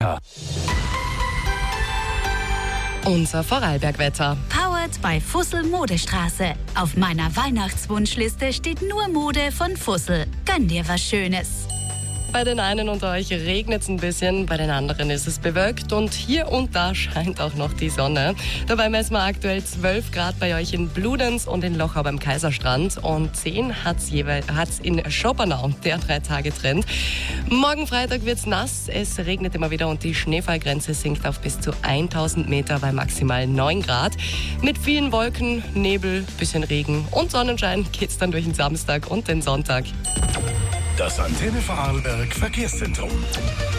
Wetter. Unser Vorarlberg-Wetter. Powered bei Fussel Modestraße. Auf meiner Weihnachtswunschliste steht nur Mode von Fussel. Gönn dir was Schönes. Bei den einen unter euch regnet es ein bisschen, bei den anderen ist es bewölkt und hier und da scheint auch noch die Sonne. Dabei messen wir aktuell 12 Grad bei euch in Bludenz und in Lochau beim Kaiserstrand und 10 hat's in Schopenau, der 3-Tage-Trend. Morgen Freitag wird's nass, es regnet immer wieder und die Schneefallgrenze sinkt auf bis zu 1000 Meter bei maximal 9 Grad. Mit vielen Wolken, Nebel, bisschen Regen und Sonnenschein geht's dann durch den Samstag und den Sonntag. Das Antenne Vorarlberg Verkehrszentrum.